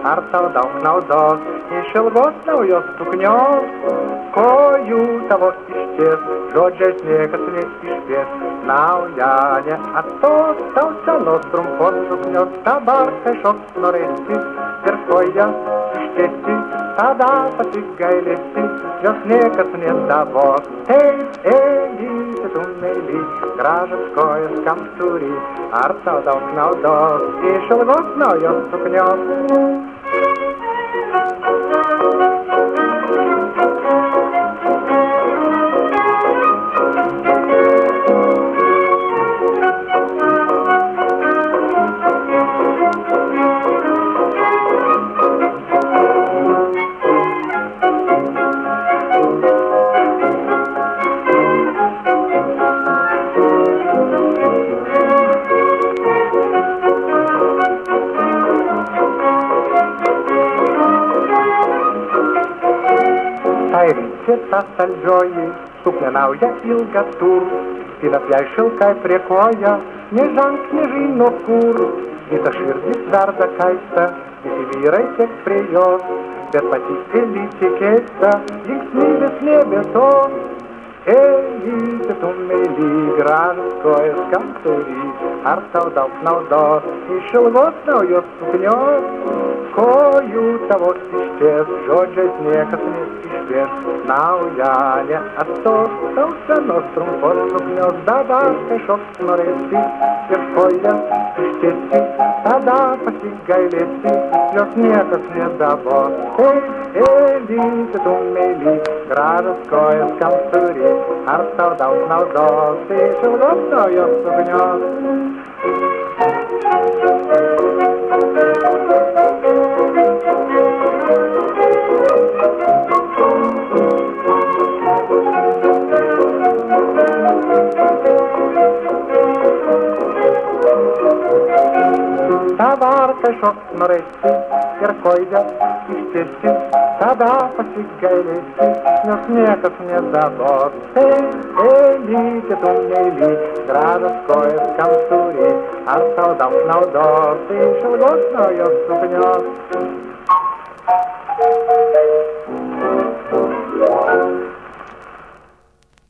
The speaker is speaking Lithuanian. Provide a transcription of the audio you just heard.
ar tau daug naudos iš ilgos naujos suknios? Kojų tavo išties, žodžiais niekas neišpies. Nauja neatstos tau senos trumpos suknios, dabar kažkoks norėsi ir kojas ištiesi, tada pasigailėsi, jos niekas nedavos. Taip, ėlyte tu meili, gražios kojas kam turi, ar tau daug naudos iš ilgos naujos suknios? Ta saldžioji suknia nauja ilga tur, spynas jai šilkai prie koja, nežino kur. Visa širdis verda kaista, visi vyrai tiek prie jos, bet pati Elytė keista, linksmybės nebėtos. Elytė tu meili, gražios kojas kam turi, ar tau daug naudos iš ilgos naujos suknios? Kojų tavo išties, žodžiais niekas neišpies. Nauja neatstos tau senos trumpos suknios, dabar kažkoks norėsi ir kojas ištiesi, tada pasigailėsi, jos niekas nedavos. Taip, Elytė tu meili, gražios kojas kam turi, ar tau daug naudos iš ilgos naujos suknios? Dabar kažkoks norėsi ir kojas ištiesi, tada pasigailėsi, jos niekas nedavos. Taip, Elytė tu meili, gražios kojas kam turi, ar tau daug naudos iš ilgos naujos suknios?